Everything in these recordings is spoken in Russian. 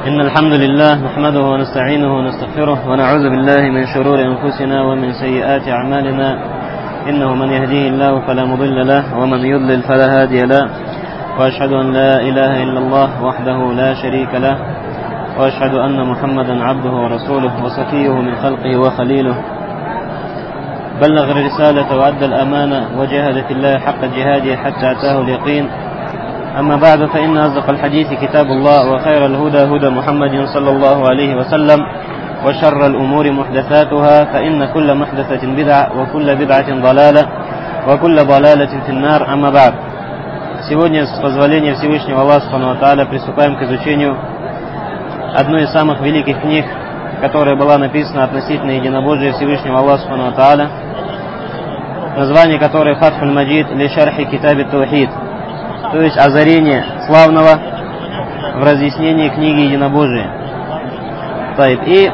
إن الحمد لله نحمده ونستعينه ونستغفره ونعوذ بالله من شرور أنفسنا ومن سيئات أعمالنا إنه من يهديه الله فلا مضل له ومن يضلل فلا هادي له وأشهد أن لا إله إلا الله وحده لا شريك له وأشهد أن محمدا عبده ورسوله وصفيه من خلقه وخليله بلغ الرسالة وأدى الأمانة وجاهد في الله حق جهاده حتى أتاه اليقين. أما بعد فإن أصدق الحديث كتاب الله وخير الهدى هدى محمد صلى الله عليه وسلم وشر الأمور محدثاتها فإن كل محدثة بدعة وكل بدعة ضلالة وكل ضلالة في النار. أما بعد. Сегодня, с позволения Всевышнего Аллаха Субхану ва Тааля, приступаем к изучению одной из самых великих книг, которая была написана относительно единобожия Всевышнего Аллаха Субхану ва Тааля, название которой Фатхуль Маджид ли шархи китаби Таухид, то есть озарение славного в разъяснении книги единобожия. И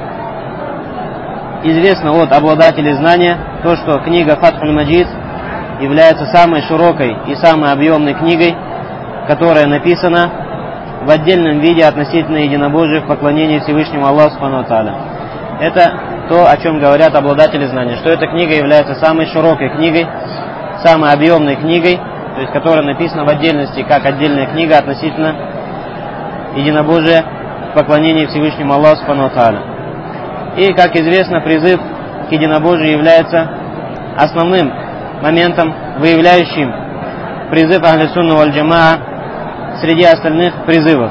известно от обладателей знания то, что книга Фатхуль Маджид является самой широкой и самой объемной книгой, которая написана в отдельном виде относительно единобожия в поклонении Всевышнему Аллаху Субхану ва Тааля. Это то, о чем говорят обладатели знания, что эта книга является самой широкой книгой, самой объемной книгой, то есть которая написана в отдельности, как отдельная книга относительно единобожия в поклонении Всевышнему Аллаху Субхану ва Тааля. И, как известно, призыв к единобожию является основным моментом, выявляющим призыв Ахли Сунна валь Джамаа среди остальных призывов.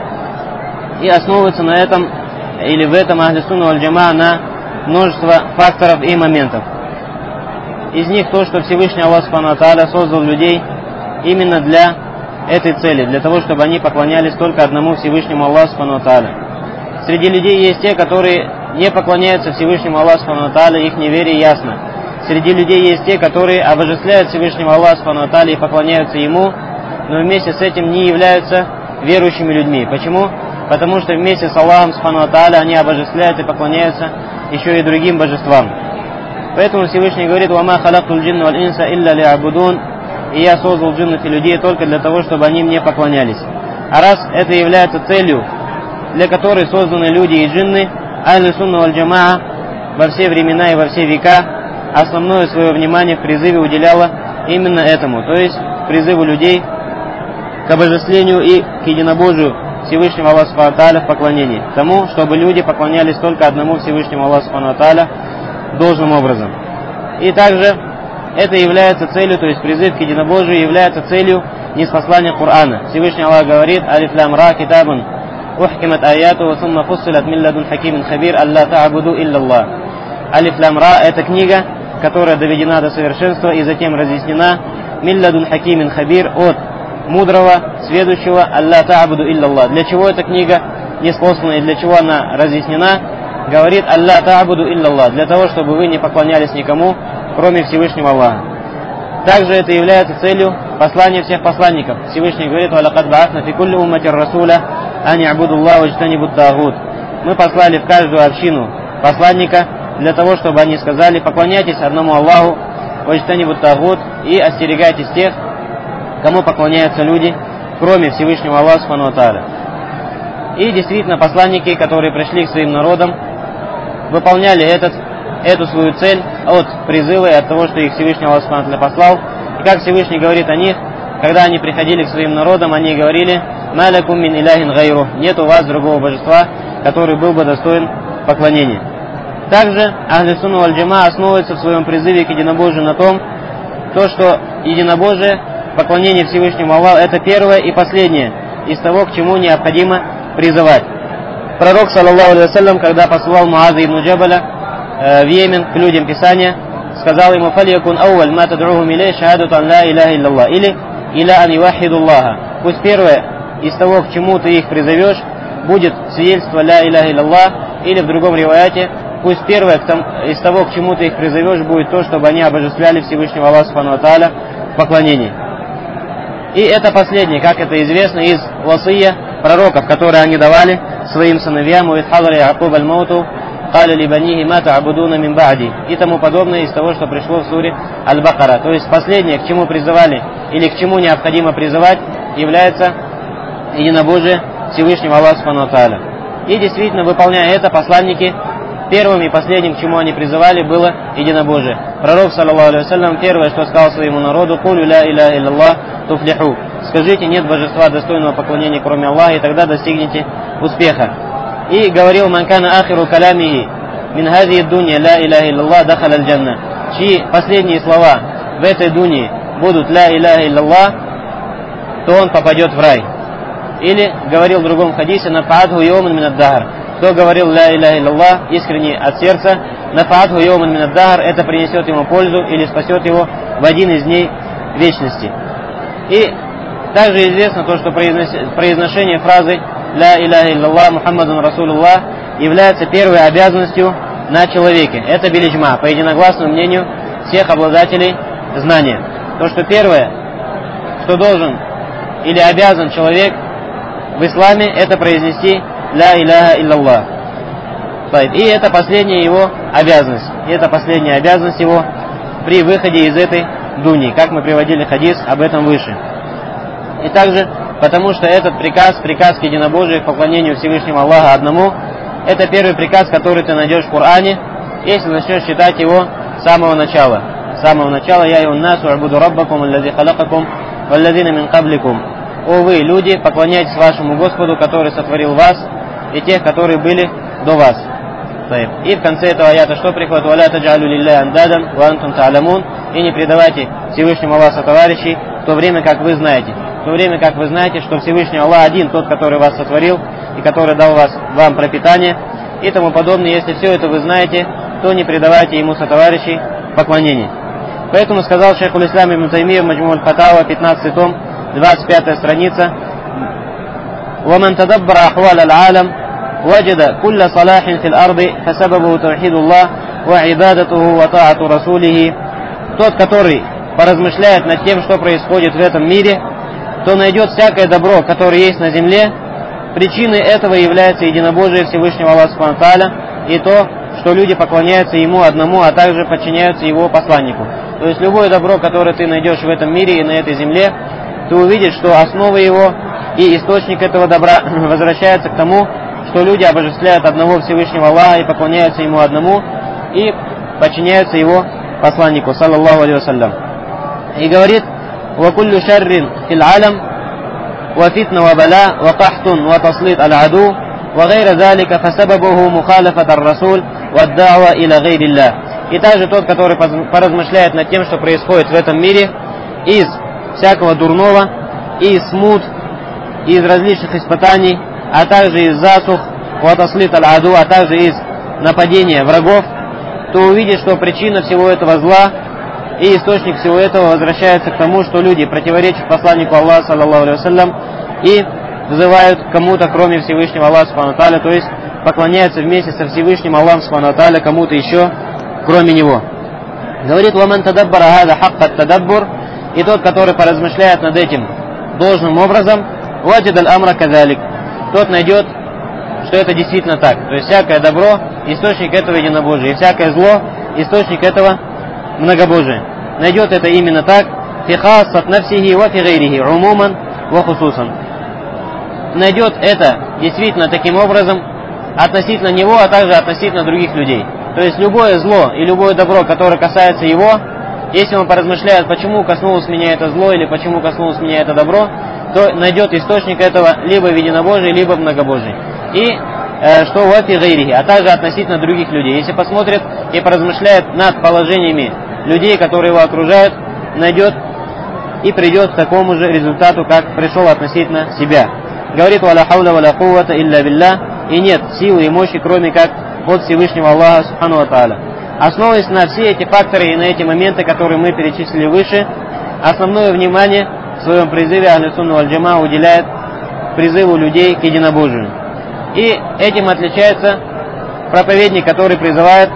И основывается на этом, или в этом Ахли Сунна валь Джамаа на множество факторов и моментов. Из них то, что Всевышний Аллах Субхану ва Тааля создал людей именно для этой цели, для того, чтобы они поклонялись только одному Всевышнему Аллаху Субхану ва Тааля. Среди людей есть те, которые не поклоняются Всевышнему Аллаху Субхану ва Тааля, их неверие ясно. Среди людей есть те, которые обожествляют Всевышнего Аллаха Субхану ва Тааля и поклоняются Ему, но вместе с этим не являются верующими людьми. Почему? Потому что вместе с Аллахом Субхану ва Тааля они обожествляют и поклоняются еще и другим божествам. Поэтому Всевышний говорит: «Вама халактуль джинна валь инса илля ли'абудун», и я создал джиннов и людей только для того, чтобы они мне поклонялись. А раз это является целью, для которой созданы люди и джинны, Ахлю Сунна валь Джамаа во все времена и во все века основное свое внимание в призыве уделяло именно этому, то есть призыву людей к обожествлению и к единобожию Всевышнего Аллаха Субхану ва Тааля в поклонении, тому, чтобы люди поклонялись только одному Всевышнему Аллаху Субхану ва Тааля должным образом. И также это является целью, то есть призыв к единобожию является целью ниспослания Корана. Всевышний Аллах говорит: «Алиф лам ра китабун ухкимат аяту сумма фуссилат мин ладун хакимин хабир алла та'буду илляллах». Алиф лам ра — это книга, которая доведена до совершенства и затем разъяснена мин ладун хакимин хабир, от мудрого, сведущего, алла та'буду илляллах. Для чего эта книга ниспослана и для чего она разъяснена? Говорит: алла та'буду илляллах, для того, чтобы вы не поклонялись никому, кроме Всевышнего Аллаха. Также это является целью послания всех посланников. Всевышний говорит: «Валакад ба'аthna фи кулли умматин расуля ан и'буду Аллаха ваджтанибу ат-тагут». Мы послали в каждую общину посланника для того, чтобы они сказали: поклоняйтесь одному Аллаху, ваджтанибу ат-тагут, и остерегайтесь тех, кому поклоняются люди, кроме Всевышнего Аллаха Субхану ва Тааля. И действительно, посланники, которые пришли к своим народам, выполняли эту свою цель от призыва и от того, что их Всевышний Аллах Субхану ва Тааля послал. И как Всевышний говорит о них, когда они приходили к своим народам, они говорили: «Ма лакум мин иляхин гайру», нет у вас другого божества, который был бы достоин поклонения. Также Ахлю Сунна валь Джамаа основывается в своем призыве к единобожию на том, что единобожие, поклонение Всевышнему Аллаху, это первое и последнее из того, к чему необходимо призывать. Пророк, саллаллаху алейхи вассалям, когда послал Муаза ибн Джабаля в Йемен к людям Писания, сказал ему: «Фалякун ауаль ма тад'ухум илей шахадату ан ла иляха илляллах», или «иля ан ювахиду Аллаха». Пусть первое из того, к чему ты их призовешь, будет свидетельство ля иляха илляллах, или в другом риваяте: пусть первое из того, к чему ты их призовешь, будет то, чтобы они обожествляли Всевышнего Аллаха Субхану ва Тааля в поклонении. И это последнее, как это известно из васия пророков, которые они давали своим сыновьям: «Уид хадара Якуб аль-мауту каля ли банихи ма та'будуна мин ба'ди», и тому подобное из того, что пришло в суре Аль-Бакара. То есть последнее, к чему призывали или к чему необходимо призывать, является единобожие Всевышнего Аллаха Субхану ва Тааля. И действительно, выполняя это, посланники первым и последним, к чему они призывали, было единобожие. Пророк, саллаллаху алейхи вассалям, первое, что сказал своему народу: «Кулю ля иляха илляллах туфлиху». Скажите: нет божества достойного поклонения, кроме Аллаха, и тогда достигнете успеха. И говорил: «Ман кана ахиру калямихи мин хазии дунья ля иляха илляллах дахаля аль-джанна». Чьи последние слова в этой дуне будут ля иляха илляллах, то он попадет в рай. Или говорил в другом хадисе: «Нафаатху йоман мин ад-дахр». Кто говорил ля иляха илляллах искренне от сердца, нафаатху йоман мин ад-дахр, это принесет ему пользу или спасет его в один из дней вечности. И также известно то, что произношение фразы ля иляха илляллах Мухаммадун Расулуллах является первой обязанностью на человеке. Это билиджма, по единогласному мнению всех обладателей знания. То, что первое, что должен или обязан человек в исламе, это произнести ля иляха илляллах. И это последняя его обязанность. И это последняя обязанность его при выходе из этой дуни, как мы приводили хадис об этом выше. И также, потому что этот приказ к единобожию, к поклонению Всевышнему Аллаху одному, это первый приказ, который ты найдешь в Коране, если начнешь читать его с самого начала. С самого начала: «Я юннасу абуду раббакум аллази халакакум валлазина мин кабликум». О вы, люди, поклоняйтесь вашему Господу, который сотворил вас и тех, которые были до вас. И в конце этого аята что приходит? «Валя таджалю лилляхи андадан ва антум та'ламун». И не предавайте Всевышнему Аллаху сотоварищей, в то время как вы знаете. В то время как вы знаете, что Всевышний Аллах один, тот, который вас сотворил и который дал вам пропитание и тому подобное. Если все это вы знаете, то не предавайте ему сотоварищей поклонения. Поэтому сказал шейх аль-Ислам ибн Таймия в Маджму аль-Фатава, 15 том, 25 страница: «Ваман тадаббара ахвал аль-алям ваджада кулля салахин фил арди фасабабу тавхидуллах ва ибадатуху ва таату расулихи». Тот, который поразмышляет над тем, что происходит в этом мире, то найдет всякое добро, которое есть на земле. Причиной этого является единобожие Всевышнего Аллаха Субхану ва Тааля и то, что люди поклоняются Ему одному, а также подчиняются Его посланнику. То есть любое добро, которое ты найдешь в этом мире и на этой земле, ты увидишь, что основа его и источник этого добра возвращается к тому, что люди обожествляют одного Всевышнего Аллаха и поклоняются Ему одному и подчиняются Его посланнику, саллаллаху алейхи вассалям. И говорит: «Вакуллю шаррин фил алям, ва фитна ва бала, ва кахтун ва таслит аль-аду, ва гайра залика фасабабуху мухалафат ар-расуль, ва ад-да'ва иля гайриллах». И также тот, который поразмышляет над тем, что происходит в этом мире, из всякого дурного, и из смут, и из различных испытаний, а также из засух, ва таслит аль-аду, а также из нападения врагов, то увидишь, что причина всего этого зла и источник всего этого возвращается к тому, что люди противоречат посланнику Аллаха, саллаллаху алейхи вассалям, и взывают к кому-то, кроме Всевышнего Аллаха субхану ва тааля, то есть поклоняются вместе со Всевышним Аллахом субхану ва тааля кому-то еще, кроме него. Говорит: «Ваман тадаббара хаза хакка тадаббур». И тот, который поразмышляет над этим должным образом, ваджид аль-амра казалик, тот найдет, что это действительно так. То есть всякое добро — источник этого единобожия, и всякое зло — источник этого многобожия. Найдет это именно так. Фи хассат нафсихи ва фи гайрихи умуман ва хусусан. Найдет это действительно таким образом относительно него, а также относительно других людей. То есть любое зло и любое добро, которое касается его, если он поразмышляет, почему коснулось меня это зло или почему коснулось меня это добро, то найдет источник этого либо в единобожии, либо в многобожии. И что в эфи гайрихи, а также относительно других людей. Если посмотрит и поразмышляет над положениями людей, которые его окружают, найдет и придет к такому же результату, как пришел относительно себя. Говорит: «Валя хауля валя куввата илля билля». И нет силы и мощи, кроме как от Всевышнего Аллаха субхану ва тааля. Основываясь на все эти факторы и на эти моменты, которые мы перечислили выше, основное внимание в своем призыве Ахлю Сунна валь Джамаа уделяет призыву людей к единобожию. И этим отличается проповедник, который призывает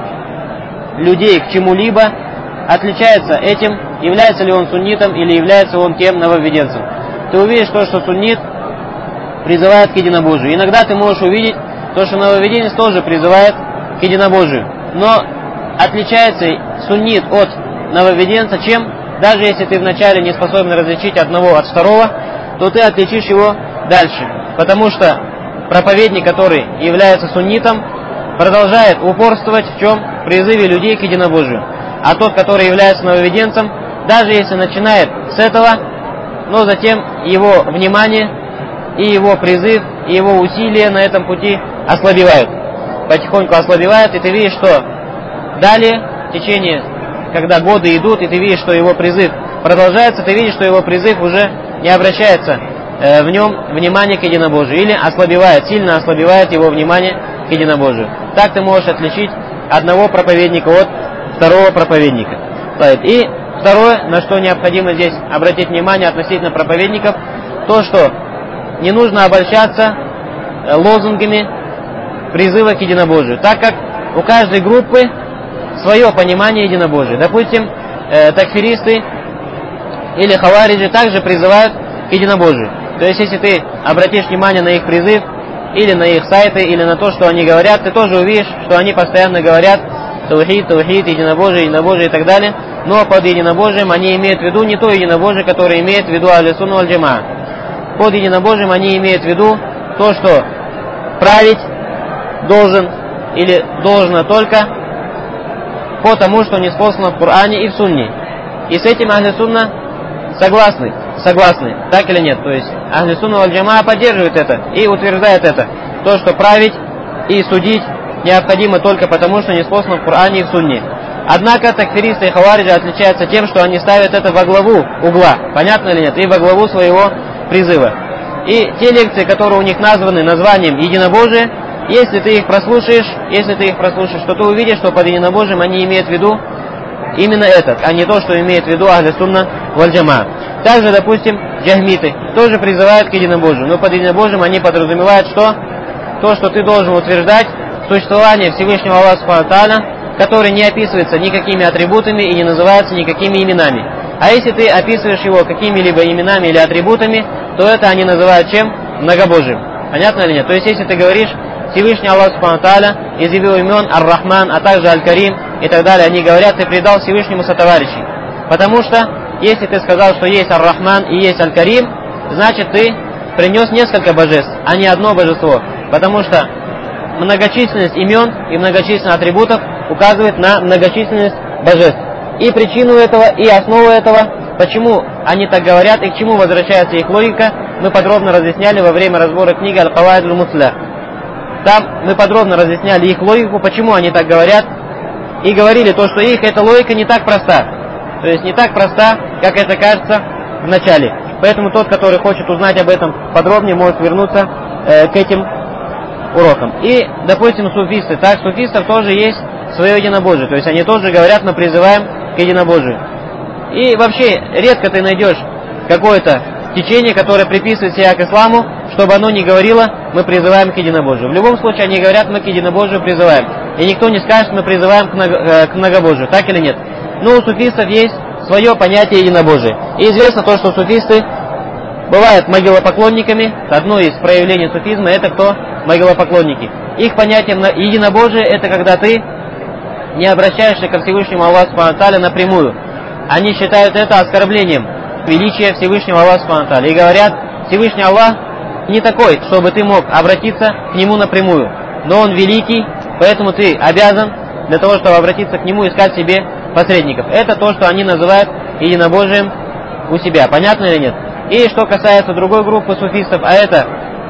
людей к чему-либо, отличается этим, является ли он суннитом или является он кем? Нововведенцем. Ты увидишь то, что суннит призывает к единобожию. Иногда ты можешь увидеть то, что нововведенец тоже призывает к единобожию. Но отличается суннит от нововведенца чем? Даже если ты вначале не способен различить одного от второго, то ты отличишь его дальше. Потому что проповедник, который является суннитом, продолжает упорствовать в чем? В призыве людей к единобожию. А тот, который является нововведенцем, даже если начинает с этого, но затем его внимание и его призыв, и его усилия на этом пути ослабевают. Потихоньку ослабевают, и ты видишь, что далее, в течение, когда годы идут, и ты видишь, что его призыв продолжается, ты видишь, что его призыв уже не обращается в нем внимание к единобожию, или ослабевает, сильно ослабевает его внимание к единобожию. Так ты можешь отличить одного проповедника от второго проповедника. И второе, на что необходимо здесь обратить внимание относительно проповедников, то, что не нужно обольщаться лозунгами призыва к единобожию, так как у каждой группы свое понимание единобожия. Допустим, такфиристы или хавариджи также призывают к единобожию. То есть, если ты обратишь внимание на их призыв, или на их сайты, или на то, что они говорят, ты тоже увидишь, что они постоянно говорят таухид, таухид, единобожие, единобожие и так далее. Но под единобожием они имеют в виду не то единобожие, которое имеет в виду Ахлю Сунна валь Джамаа. Под единобожием они имеют в виду то, что править должен или должно только по тому, что ниспослано в Коране и в Сунне. И с этим Ахлю Сунна согласны, так или нет? То есть Ахлю Сунна валь Джамаа поддерживает это и утверждает это. То, что править и судить необходимо только потому, что ниспослано в Коране и в Сунне. Однако такфиристы и хавариджи отличаются тем, что они ставят это во главу угла, понятно или нет, и во главу своего призыва. И те лекции, которые у них названы названием единобожие, если ты их прослушаешь, то ты увидишь, что под единобожием они имеют в виду именно этот, а не то, что имеет в виду Ахлю Сунна валь Джамаа. Также, допустим, джахмиты тоже призывают к единобожию, но под единобожием они подразумевают, что то, что ты должен утверждать существование Всевышнего Аллаха Субхану ва Тааля, который не описывается никакими атрибутами и не называется никакими именами. А если ты описываешь его какими-либо именами или атрибутами, то это они называют чем? Многобожием. Понятно или нет? То есть, если ты говоришь Всевышний Аллах Субхану ва Тааля из его имен Ар-Рахман, а также Аль-Карим и так далее, они говорят, ты предал Всевышнему сотоварищей. Потому что, если ты сказал, что есть Ар-Рахман и есть Аль-Карим, значит ты принес несколько божеств, а не одно божество. Потому что многочисленность имен и многочисленность атрибутов указывает на многочисленность божеств. И причину этого, и основу этого, почему они так говорят и к чему возвращается их логика, мы подробно разъясняли во время разбора книги Аль-Каваид аль-Мусля. Там мы подробно разъясняли их логику, почему они так говорят, и говорили то, что их эта логика не так проста. То есть не так проста, как это кажется в начале. Поэтому тот, который хочет узнать об этом подробнее, может вернуться к этим урокам. И, допустим, суфисты. Так, суфистов тоже есть свое единобожие. То есть они тоже говорят, мы призываем к единобожию. И вообще, редко ты найдешь какое-то течение, которое приписывает себя к исламу, чтобы оно не говорило, мы призываем к единобожию. В любом случае, они говорят, мы к единобожию призываем. И никто не скажет, мы призываем к многобожию. Так или нет? Но у суфистов есть свое понятие единобожия. И известно то, что суфисты бывают могилопоклонниками. Одно из проявлений суфизма — это кто? Могилопоклонники. Их понятие единобожия — это когда ты не обращаешься ко Всевышнему Аллаху Субхану ва Тааля напрямую. Они считают это оскорблением величия Всевышнего Аллаха Субхану ва Тааля. И говорят, Всевышний Аллах не такой, чтобы ты мог обратиться к Нему напрямую. Но Он великий, поэтому ты обязан для того, чтобы обратиться к Нему, искать себе посредников. Это то, что они называют единобожием у себя. Понятно или нет? И что касается другой группы суфистов, а это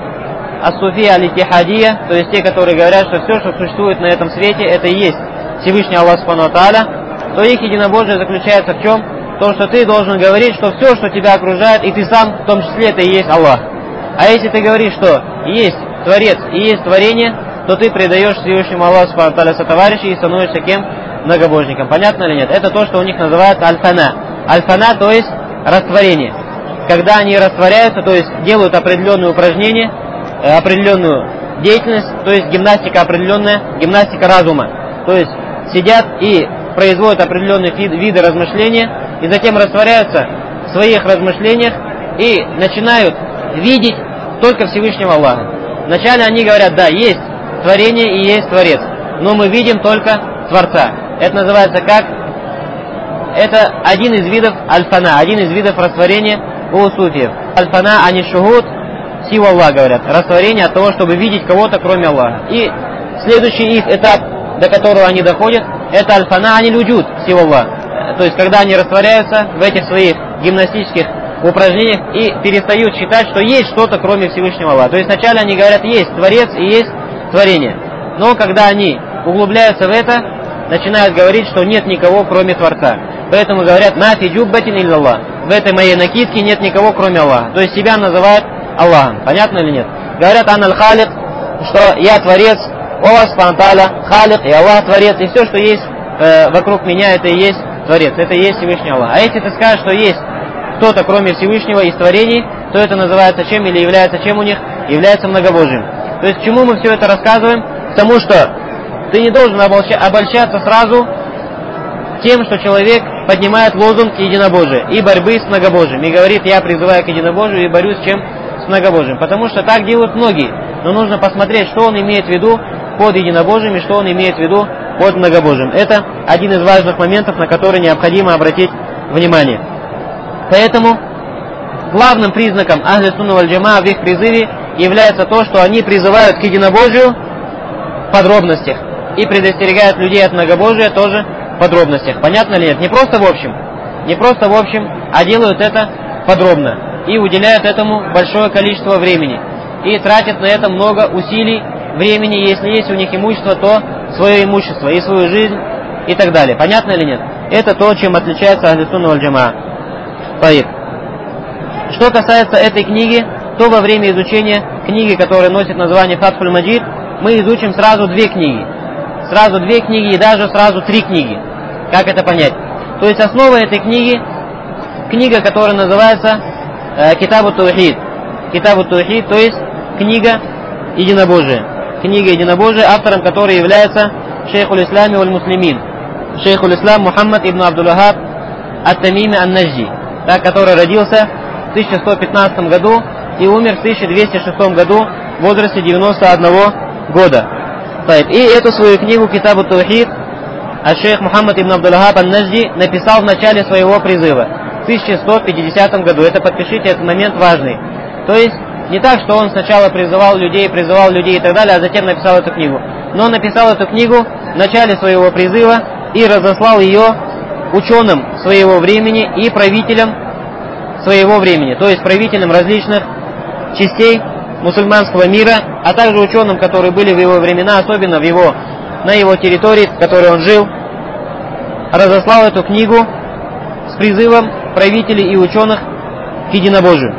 ас-суфия аль-иттихадия, то есть те, которые говорят, что все, что существует на этом свете, это и есть Всевышний Аллах Субхану ва Тааля, то их единобожие заключается в чем? То, что ты должен говорить, что все, что тебя окружает, и ты сам, в том числе, это и есть Аллах. А если ты говоришь, что есть Творец и есть творение, то ты предаешь Всевышнему Аллаху Субхану ва Тааля сотоварищей и становишься кем? Многобожником. Понятно или нет? Это то, что у них называется аль-фана. Аль-фана, то есть растворение. Когда они растворяются, то есть делают определенные упражнения, определенную деятельность, то есть гимнастика определенная, гимнастика разума. То есть сидят и производят определенные виды размышления, и затем растворяются в своих размышлениях и начинают видеть только Всевышнего Аллаха. Вначале они говорят, да, есть творение и есть Творец, но мы видим только Творца. Это называется как? Это один из видов аль-фана, один из видов растворения у суфиев. Аль-фана ани шухуд, сива Аллаха, говорят, растворение от того, чтобы видеть кого-то, кроме Аллаха. И следующий их этап, до которого они доходят, это аль-фана аниль-вуджуд, сива Аллаха. То есть, когда они растворяются в этих своих гимнастических упражнениях и перестают считать, что есть что-то, кроме Всевышнего Аллаха. То есть, вначале они говорят, есть Творец и есть творение. Но когда они углубляются в это, начинают говорить, что нет никого, кроме Творца. Поэтому говорят, «Ма фи джуббатин илляллах». В этой моей накидке нет никого, кроме Аллаха. То есть себя называют Аллахом. Понятно или нет? Говорят, «Ан аль-халик», что я Творец, Аллах субхану тааля халик, и Аллах Творец, и все, что есть вокруг меня, это и есть Творец, это и есть Всевышний Аллах. А если ты скажешь, что есть кто-то, кроме Всевышнего, из творений, то это называется чем или является чем у них? Является многобожием. То есть к чему мы все это рассказываем? К тому, что ты не должен обольщаться сразу тем, что человек поднимает лозунг единобожия и борьбы с многобожием. И говорит, я призываю к единобожию и борюсь с чем? С многобожием. Потому что так делают многие. Но нужно посмотреть, что он имеет в виду под единобожием и что он имеет в виду под многобожием. Это один из важных моментов, на который необходимо обратить внимание. Поэтому главным признаком Ахли Сунна валь Джамаа в их призыве является то, что они призывают к единобожию в подробностях и предостерегают людей от многобожия тоже в подробностях. Понятно ли нет? Не просто в общем, а делают это подробно и уделяют этому большое количество времени и тратят на это много усилий, времени, если есть у них имущество, то свое имущество и свою жизнь и так далее. Понятно или нет? Это то, чем отличается Ахли Сунна валь Джамаа. Что касается этой книги, то во время изучения книги, которая носит название Фатхуль Маджид, мы изучим сразу две книги. Сразу две книги и даже сразу три книги. Как это понять? То есть основа этой книги, книга, которая называется Китабу Таухид. Китабу Таухид, то есть книга единобожия. Книга единобожия, автором которой является шейхуль ислами валь муслимин. Шейхуль ислам Мухаммад ибн Абдул-Вахаб ат-Тамими ан-Наджди, который родился в 1115 году и умер в 1206 году в возрасте 91 года. И эту свою книгу Китабу Таухид шейх Мухаммад ибн Абдул-Вахаб ан-Наджди написал в начале своего призыва в 1150 году. Это подпишите, этот момент важный. То есть не так, что он сначала призывал людей и так далее, а затем написал эту книгу. Но он написал эту книгу в начале своего призыва и разослал ее ученым своего времени и правителям своего времени, то есть правителям различных частей мусульманского мира, а также ученым, которые были в его времена, особенно на его территории, в которой он жил, разослал эту книгу с призывом правителей и ученых к единобожию.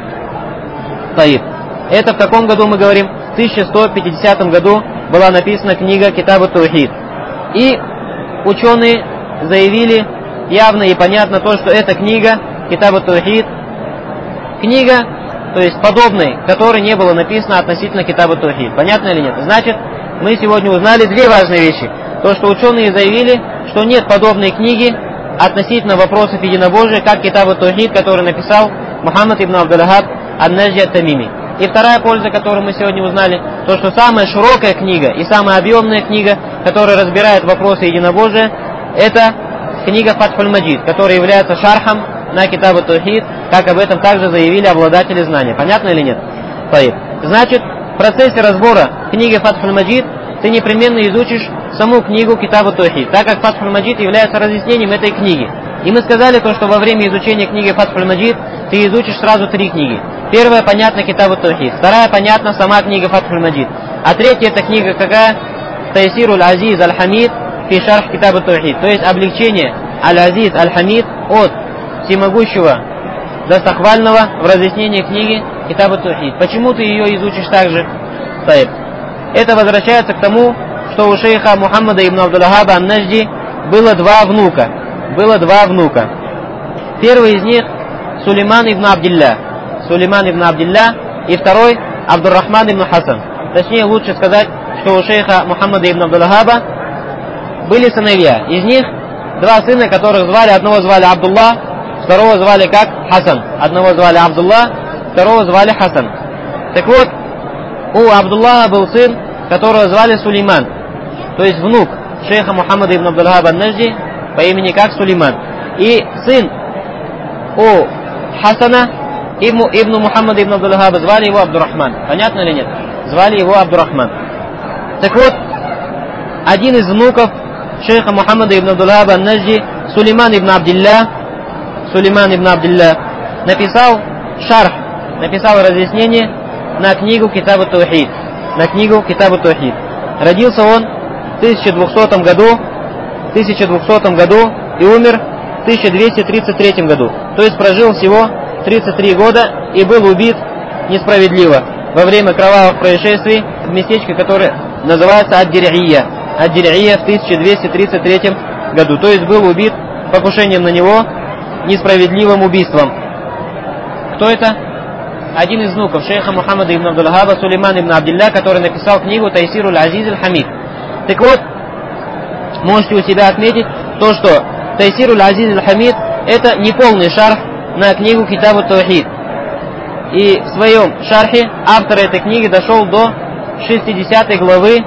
Это в каком году мы говорим? В 1150 году была написана книга Китабу Таухид. И ученые заявили явно и понятно то, что эта книга Китабу Таухид, книга, то есть подобной, которой не было написано относительно Китабу Таухид. Понятно или нет? Значит, мы сегодня узнали две важные вещи. То, что ученые заявили, что нет подобной книги относительно вопросов единобожия, как Китабу Таухид, который написал Мухаммад ибн Абдул-Вахаб ан-Наджди ат-Тамими. И вторая польза, которую мы сегодня узнали, то, что самая широкая книга и самая объемная книга, которая разбирает вопросы единобожия, это книга Фатхуль Маджид, которая является шархом на Китабу Таухид, как об этом также заявили обладатели знания. Понятно или нет? Значит, в процессе разбора книги Фатхуль Маджид ты непременно изучишь саму книгу Китабу Таухид, так как Фатхуль Маджид является разъяснением этой книги. И мы сказали то, что во время изучения книги Фатхуль Маджид ты изучишь сразу три книги. Первая, понятно, Китабу Таухид. Вторая, понятно, сама книга Фатхуль Маджид. А третья, эта книга какая? Тайсируль Азиз Аль-Хамид фи шарх Китабу Таухид. То есть облегчение Аль-Азиз Аль-Хамид от всемогущего достохвального в разъяснении книги Китабу Таухид. Почему ты ее изучишь так же? Это возвращается к тому, что у шейха Мухаммада ибн Абдул-Вахаба ан-Наджди было два внука. Первый из них Сулейман ибн Абдилля и второй Абдуррахман ибн Хасан. Точнее, лучше сказать, что у шейха Мухаммада ибн Абдул-Вахаба были сыновья. Из них два сына, которых одного звали Абдулла, второго звали как Хасан. Одного звали Абдулла, второго звали Хасан. Так вот, у Абдуллаха был сын, которого звали Сулейман, то есть внук шейха Мухаммада ибн Абдул-Вахаба ан-Наджди по имени как Сулейман. И сын у Хасана ибн Мухаммад ибн Абдул-Ваххаба, звали его Абдуррахман. Понятно или нет? Звали его Абдуррахман. Так вот, один из внуков шейха Мухаммада ибн Абдул-Ваххаба ан-Наджди, Сулейман ибн Абдилля, написал шарх, написал разъяснение на книгу Китаб ат-Таухид. Родился он в 1200 году и умер в 1233 году. То есть прожил всего 33 года и был убит несправедливо во время кровавых происшествий в местечке, которое называется Ад-Дир'ия в 1233 году. То есть был убит покушением на него, несправедливым убийством. Кто это? Один из внуков шейха Мухаммада ибн Абдул-Ваххаба, Сулейман ибн Абдилля, который написал книгу Тайсируль Азиз аль-Хамид. Так вот, можете у себя отметить то, что Тайсируль Азиз аль-Хамид это не полный шарх на книгу Китаб ат-Таухид. И в своем шархе автор этой книги дошел до 60 главы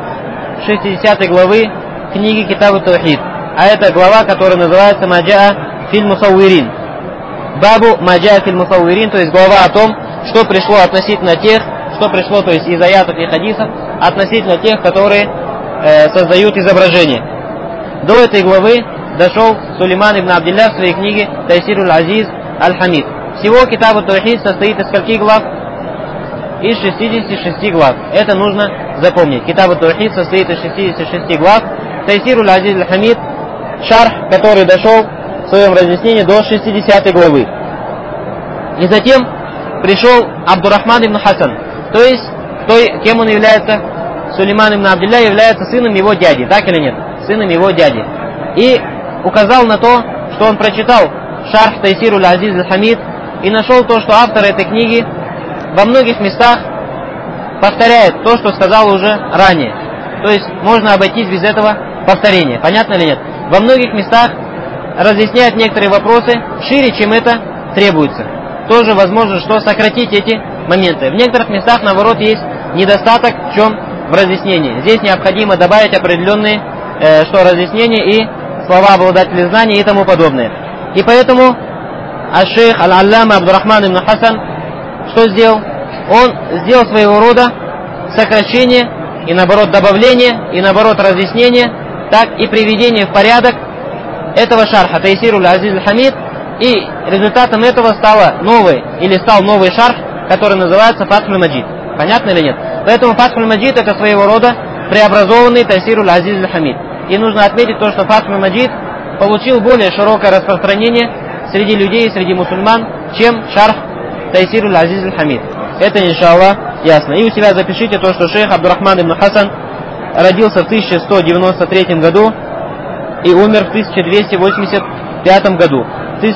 книги Китаб ат-Таухид. А это глава, которая называется Маджаа филь Мусауирин. Бабу Маджаа филь Мусауирин, то есть глава о том, что пришло относительно тех, то есть из аятов и хадисов, относительно тех, которые создают изображение. До этой главы дошел Сулейман ибн Абдилля в своей книге Тайсируль Азиз аль-Хамид. Всего Китаб ат-Таухид состоит из скольких глав? Из 66 глав. Это нужно запомнить. Китаб ат-Таухид состоит из 66 глав. Тайсируль Азиз аль-Хамид, шарх, который дошел в своем разъяснении до 60 главы. И затем пришел Абдуррахман ибн Хасан. То есть, кем он является? Сулейман ибн Абдилля является сыном его дяди. Так или нет? Сыном его дяди. И указал на то, что он прочитал шарх Тайсируль Азиз аль-Хамид и нашел то, что автор этой книги во многих местах повторяет то, что сказал уже ранее. То есть можно обойтись без этого повторения. Понятно или нет? Во многих местах разъясняет некоторые вопросы шире, чем это требуется. Тоже возможно, что сократить эти моменты. В некоторых местах, наоборот, есть недостаток в чем? В разъяснении. Здесь необходимо добавить определенные разъяснения и слова обладателей знаний и тому подобное. И поэтому аш-шейх аль-аллама Абдуррахман ибн Хасан что сделал? Он сделал своего рода сокращение и наоборот добавление, и наоборот разъяснение, так и приведение в порядок этого шарха Тайсируль Азиз аль-Хамид, и результатом этого стал новый шарх, который называется Фатхуль Маджид. Понятно или нет? Поэтому Фатхуль Маджид это своего рода преобразованный Тайсируль Азиз аль-Хамид. И нужно отметить то, что Фатхуль Маджид получил более широкое распространение среди людей, среди мусульман, чем шарх Тайсируль Азиз аль-Хамид. Это, иншаллах, ясно. И у себя запишите то, что шейх Абдуррахман ибн Хасан родился в 1193 году и умер в 1285 году.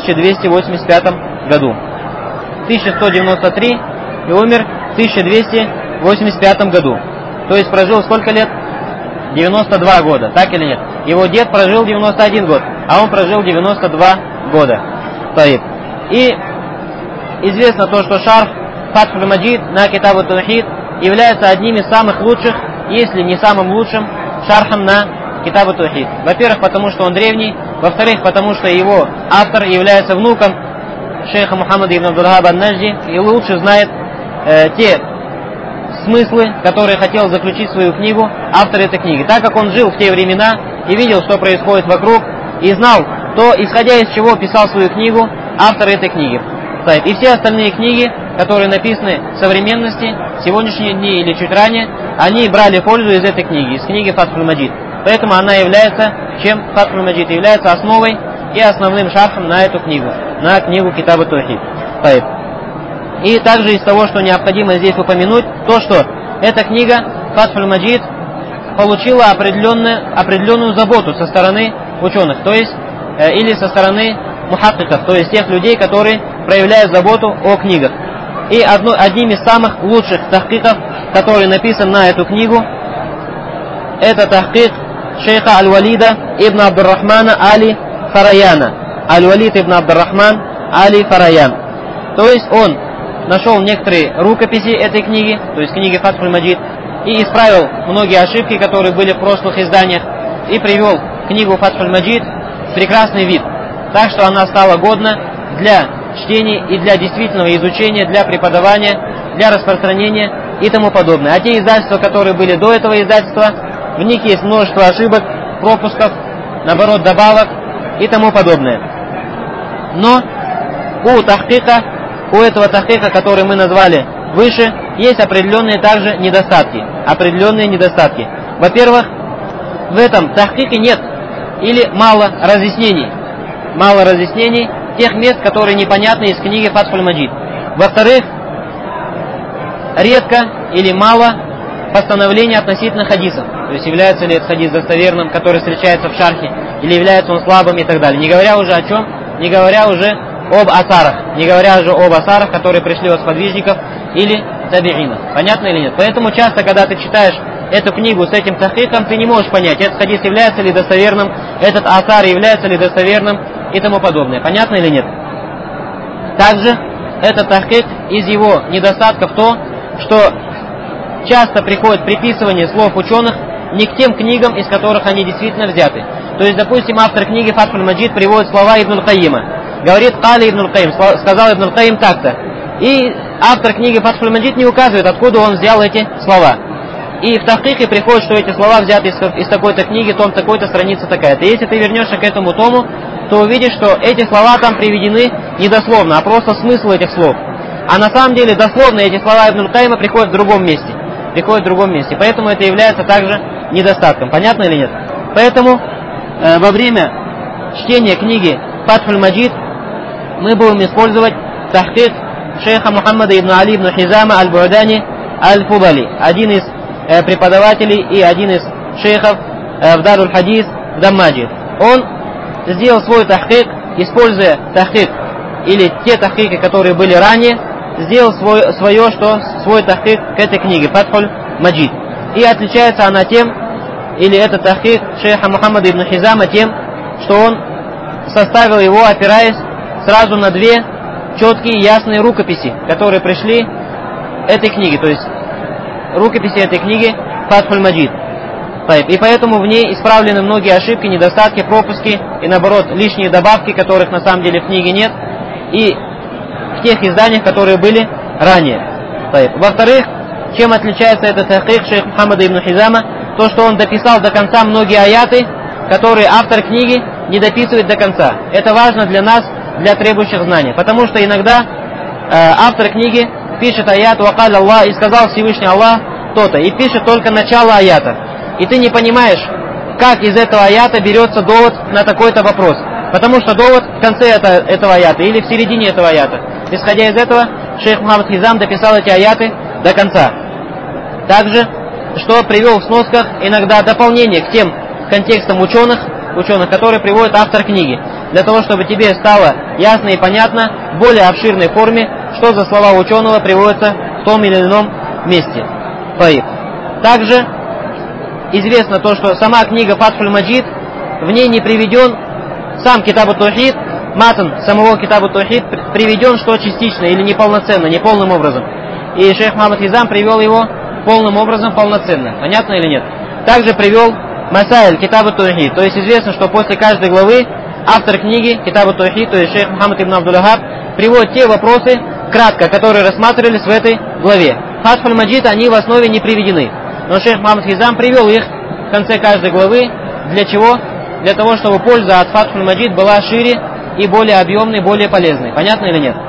1193 и умер в 1285 году. То есть прожил сколько лет? 92 года, так или нет? Его дед прожил 91 год, а он прожил 92 года. И известно то, что шарх Фатхуль Маджид на Китаб ат-Таухид является одним из самых лучших, если не самым лучшим шархом на Китаб ат-Таухид. Во-первых, потому что он древний, во-вторых, потому что его автор является внуком шейха Мухаммада ибн Абдул-Ваххаба ан-Наджди и лучше знает те смыслы, которые хотел заключить в свою книгу автор этой книги. Так как он жил в те времена и видел, что происходит вокруг, и знал, то исходя из чего писал свою книгу автор этой книги. И все остальные книги, которые написаны в современности, в сегодняшние дни или чуть ранее, они брали пользу из этой книги, из книги Фатхуль Маджид. Поэтому она является, Фатхуль Маджид является основой и основным шархом на эту книгу, на книгу Китаб ат-Таухид. И также из того, что необходимо здесь упомянуть, то, что эта книга Фатхуль Маджид получила определенную заботу со стороны ученых, то есть или со стороны мухаккиков, то есть тех людей, которые проявляют заботу о книгах. И одним из самых лучших тахкиков, который написан на эту книгу, это тахкик шейха Аль-Валида ибн Абдуррахмана Али Фараяна. Аль-Валид ибн Абдуррахман Али Фараян. То есть он нашел некоторые рукописи этой книги, то есть книги Фатхуль Маджид, и исправил многие ошибки, которые были в прошлых изданиях, и привел книгу Фатхуль Маджид в прекрасный вид, так что она стала годна для чтения и для действительного изучения, для преподавания, для распространения и тому подобное. А те издательства, которые были до этого издательства, в них есть множество ошибок, пропусков, наоборот, добавок и тому подобное. Но у этого тахкика, который мы назвали выше, есть определенные также недостатки. Определенные недостатки. Во-первых, в этом тахкике нет или мало разъяснений. Мало разъяснений тех мест, которые непонятны из книги Фатхуль Маджид. Во-вторых, редко или мало постановлений относительно хадисов. То есть является ли этот хадис достоверным, который встречается в шархе, или является он слабым и так далее. Не говоря уже о чем? Не говоря уже об асарах. Не говоря уже об асарах, которые пришли от сподвижников или табиинов. Понятно или нет? Поэтому часто, когда ты читаешь эту книгу с этим тахкиком, ты не можешь понять, этот хадис является ли достоверным, этот асар является ли достоверным и тому подобное. Понятно или нет? Также этот тахкик, из его недостатков то, что часто приходит приписывание слов ученых не к тем книгам, из которых они действительно взяты. То есть, допустим, автор книги Фатхуль Маджид приводит слова Ибн аль-Кайима. Говорит, Кали Ибн аль-Кайим, сказал Ибн аль-Кайим так-то. И автор книги Фатхуль Маджид не указывает, откуда он взял эти слова. И в тахкике приходит, что эти слова взяты из такой-то книги, том такой-то, страница такая-то. И если ты вернешься к этому тому, то увидишь, что эти слова там приведены не дословно, а просто смысл этих слов. А на самом деле дословно эти слова Ибн аль-Кайима приходят в другом месте. Поэтому это является также недостатком. Понятно или нет? Поэтому во время чтения книги Фатхуль Маджид мы будем использовать тахкик шейха Мухаммада ибн Али ибн Хизама аль-Бу'дани аль-Фудали, один из преподавателей и один из шейхов в Даруль Хадис в Даммаджи. Он сделал свой тахкик, используя тахкик или те тахкики, которые были ранее, сделал свой тахкик к этой книге Фатхуль Маджид. И отличается она тем, или этот тахкик шейха Мухаммада ибн Хизама тем, что он составил его, опираясь сразу на две четкие ясные рукописи, которые пришли этой книге, то есть рукописи этой книги Фатхуль Маджид. И поэтому в ней исправлены многие ошибки, недостатки, пропуски и наоборот лишние добавки, которых на самом деле в книге нет, и в тех изданиях, которые были ранее. Во-вторых, чем отличается этот тахкик шейх Мухаммада ибн Хизама, то, что он дописал до конца многие аяты, которые автор книги не дописывает до конца. Это важно для нас, для требующих знаний. Потому что иногда автор книги пишет аят «Вакаль Аллах» и сказал Всевышний Аллах то-то, и пишет только начало аята. И ты не понимаешь, как из этого аята берется довод на такой-то вопрос. Потому что довод в конце этого аята или в середине этого аята. Исходя из этого, шейх Мухаммад Хизам дописал эти аяты до конца. Также, что привел в сносках иногда дополнение к тем контекстам ученых, которые приводит автор книги, для того, чтобы тебе стало ясно и понятно в более обширной форме, что за слова ученого приводятся в том или ином месте. Также известно то, что сама книга Фатхуль Маджид, в ней не приведен сам Китаб ат-Таухид, матн самого Китаб ат-Таухид приведен, что частично или неполноценно, не полным образом. И шейх Мухаммад Хизам привел его полным образом, полноценно. Понятно или нет? Также привел Масайль Китаб ат-Таухид. То есть известно, что после каждой главы автор книги Китаб ат-Таухид, то есть шейх Мухаммад ибн Абдул-Ваххаб, приводит те вопросы, кратко, которые рассматривались в этой главе. Фатхуль Маджид они в основе не приведены. Но шейх Мухаммад Хизам привел их в конце каждой главы. Для чего? Для того, чтобы польза от Фатхуль Маджид была шире и более объемной, более полезной. Понятно или нет?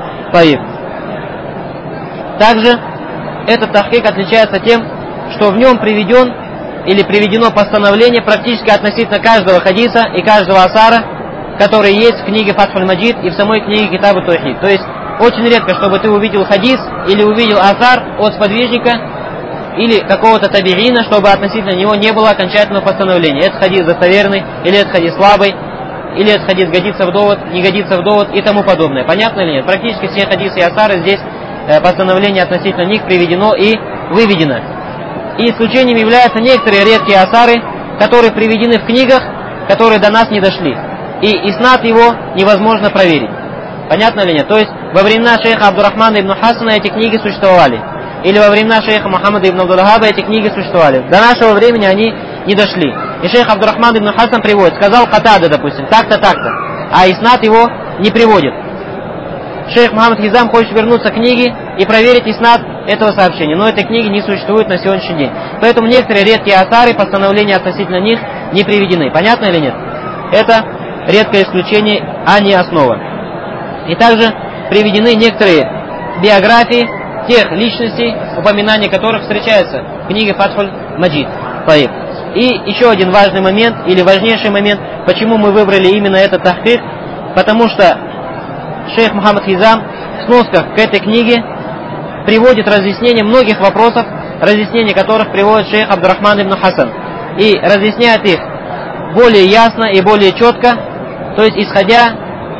Также этот тахкик отличается тем, что в нем приведено постановление практически относительно каждого хадиса и каждого асара, который есть в книге Фатхуль Маджид и в самой книге Китаб ат-Таухид. То есть очень редко, чтобы ты увидел хадис или увидел асар от сподвижника или какого-то табиина, чтобы относительно него не было окончательного постановления. Этот хадис достоверный, или этот хадис слабый, или этот хадис годится в довод, не годится в довод и тому подобное. Понятно или нет? Практически все хадисы и асары здесь постановление относительно них приведено и выведено. И исключением являются некоторые редкие асары, которые приведены в книгах, которые до нас не дошли. И иснад его невозможно проверить. Понятно или нет? То есть во времена шейха Абдурахмана ибн Хасана эти книги существовали. Или во времена шейха Мухаммада ибн Абдул-Ваххаба эти книги существовали. До нашего времени они не дошли. И шейх Абдурахман ибн Хасан приводит, сказал Катада, допустим, так-то, так-то. А иснад его не приводит. шейх Мухаммад Хизам хочет вернуться к книге и проверить иснад этого сообщения, но этой книги не существует на сегодняшний день. Поэтому некоторые редкие асары, постановления относительно них не приведены. Понятно или нет? Это редкое исключение, а не основа. И также приведены некоторые биографии тех личностей, упоминания которых встречаются в книге Фатхуль Маджид. И еще один важный момент, или важнейший момент, почему мы выбрали именно этот тахкик, потому что шейх Мухаммад Хизам в сносках к этой книге приводит разъяснение многих вопросов, разъяснение которых приводит шейх Абдурахман ибн Хасан, и разъясняет их более ясно и более четко, то есть исходя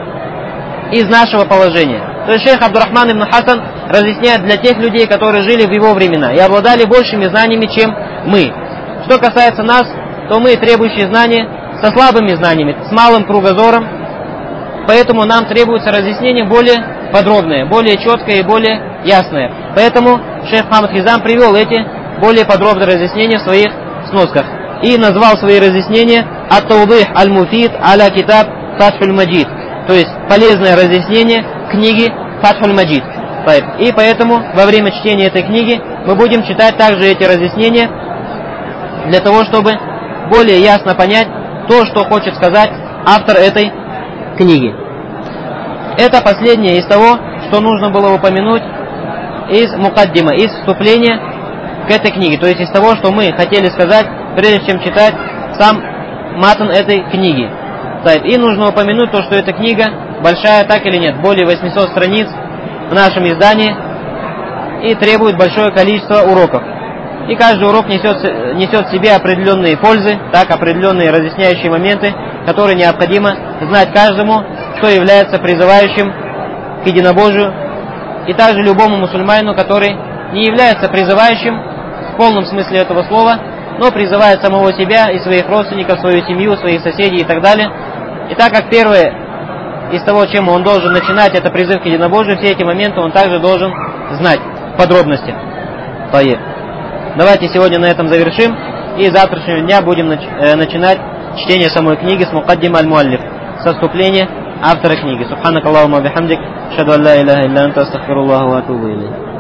из нашего положения. То есть шейх Абдурахман ибн Хасан разъясняет для тех людей, которые жили в его времена и обладали большими знаниями, чем мы. Что касается нас, то мы требующие знания со слабыми знаниями, с малым кругозором, поэтому нам требуется разъяснение более подробное, более четкое и более ясное. Поэтому шейх Мухаммад Хизам привел эти более подробные разъяснения в своих сносках и назвал свои разъяснения «Ат-Таудих аль-Муфид аля китаб Фатхуль Маджид», то есть полезное разъяснение книги Фатхуль Маджид. И поэтому во время чтения этой книги мы будем читать также эти разъяснения для того, чтобы более ясно понять то, что хочет сказать автор этой книги. Это последнее из того, что нужно было упомянуть из мукаддима, из вступления к этой книге. То есть из того, что мы хотели сказать, прежде чем читать сам матн этой книги. И нужно упомянуть то, что эта книга большая, так или нет, более 800 страниц в нашем издании и требует большое количество уроков. И каждый урок несет в себе определенные пользы, определенные разъясняющие моменты, которые необходимо знать каждому, кто является призывающим к единобожию, и также любому мусульманину, который не является призывающим в полном смысле этого слова, но призывает самого себя и своих родственников, свою семью, своих соседей и так далее. И так как первое из того, чем он должен начинать, это призыв к единобожию, все эти моменты он также должен знать в подробности. Давайте сегодня на этом завершим, и с завтрашнего дня будем начинать чтение самой книги с мукаддим аль-муаллиф, со вступления автора книги. Субханак Аллахумма бихамдик, ашхаду ан ла иляха илля анта, астагфируллаха ва атубу илейх.